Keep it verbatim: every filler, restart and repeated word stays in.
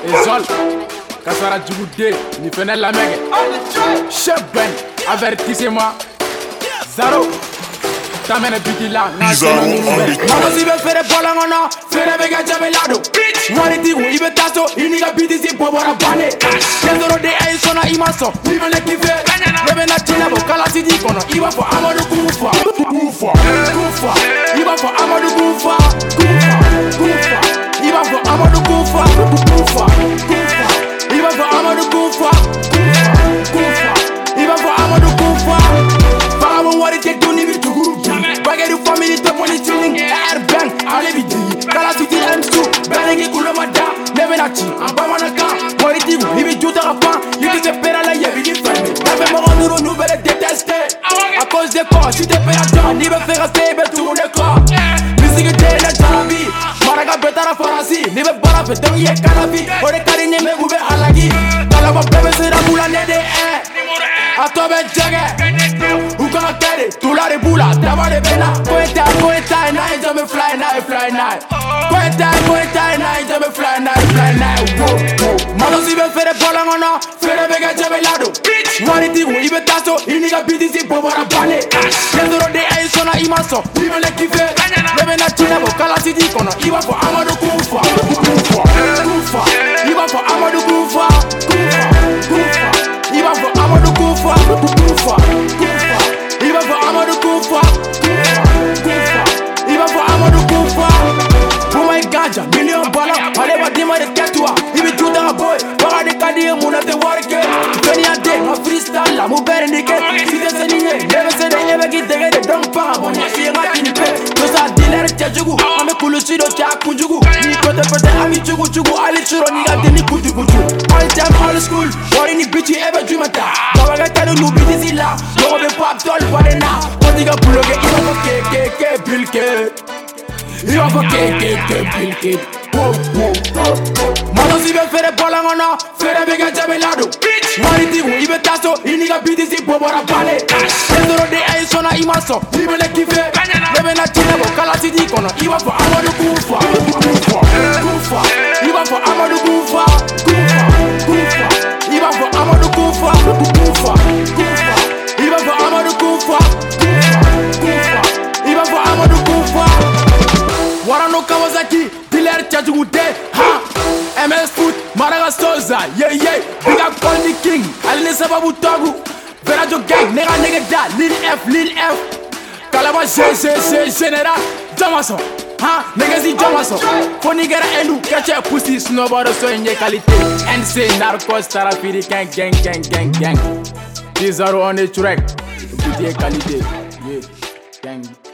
Ezol, Kasara Djibouti, ni fenêtre la mec. Chef Ben, avertissez-moi. Zaro, t'amènes petit là. Mama si veut faire pour la mona, faire avec un javelado. Moi les tigres, il veut tasso, il n'y a plus d'ici pour voir un palais. Les euros de aïe sont à Imaso, il veut les kiffer. Le ben à Tchinabo, Kalasidi, kono, il va pour Amadou Koufa. Koufa, Koufa, il va pour Amadou Koufa. Koufa, Koufa, il va pour Amadou Koufa. Koufa, Koufa, il va pour Amadou Koufa. Koufa, il va pour Amadou Koufa. Faramo wari te doni mi tuguru. Bagay du family te poni chilling. Air bang, ale bi di. Kalasidi M two, benegi kulomada. Nevenachi, ambamanaka. Wari tigu, ibi juta rapan. Yiki se pera la yebi di ferme. N'avait pas rendu au nouvel détesté. À cause des corps, si t'es fait à temps, ni me faire rester, mais tout le monde est corps. Musique de la Jarabi, Maraga Betara Farasi, ni me bara fait de yé Kanabi. On est carine, mais vous à la guille. Kalama bébé, c'est la boule à nédé. A toi, ben Djagé. Ou quand on t'aide, tout la reboula, d'abord les bénas. Poeta, poeta, night, je me fly, night, fly, night. Poeta, poeta, night, je me fly, night, fly, night. Malo si veut faire des bols en or, faire avec un javelado. Moi les tigres, il veut tasso, il n'y a plus d'ici pour voir un palais. Les euros de aïe sont à Imaso, il veut les kiffer. Le ben à Tchinabo, Kalasidi, kono, il va pour Amadou Koufa. Koufa, Koufa, il va pour Amadou Koufa. Koufa, Koufa, il va pour Amadou Koufa. Koufa, Koufa, il va pour Amadou Koufa. Koufa, il va pour Amadou Koufa. Pour my ganja, million bala, allez va dire de toi. Il veut tout dans la boy, para de cadir, mon a te work. Veni a day, ma freestyle, la mou bere nike. Si t'es sénigné, never say they ever get the don't para bon, y'a si y'a qui nipe. Tout ça, dealer, t'es jugu, ame kulu sido, t'es à kunjugu. Ni kote pete, ami chugu chugu, ali churo, ni gade ni kutu kutu. All time, all school, wari ni bitch, ever dream at that. Baba gata no nubi disi la, no be pop, tol, padena. Kodiga puloge, ima for ke, ke, ke, bilke. Ima for ke, ke, ke, bilke. Mano si veut faire des bols en or, faire avec un javelado. Moi les tigres, il veut tasso, il n'y a plus d'ici pour voir un palais. Les euros de aïe sont à Imaso, il veut les kiffer. Le ben à Tchinabo, Kalasidi, kono, il va pour Amadou Koufa. Koufa, Koufa, il va pour Amadou Koufa. Koufa, Koufa, il va pour Amadou Koufa. Koufa, Koufa, il va pour Amadou Koufa. Koufa, Koufa, il va pour Amadou Koufa. Warano Kawasaki, Pilar Tchadjougouté, ha. M S Foot, Maraga Soza, yeah yeah. Big up Colny King, Aline Sababu Togu. Verajo Gang, Nega Nega Da, Lil F, Lil F. Kalaba G G G General, Jamaso, ha. Nega si Jamaso. Fonigera Elu, catch a pussy, snowboard so in your quality. N C Narcos, Tarafiri, gang, gang, gang, gang, gang. These are on the track. Good quality, yeah, gang.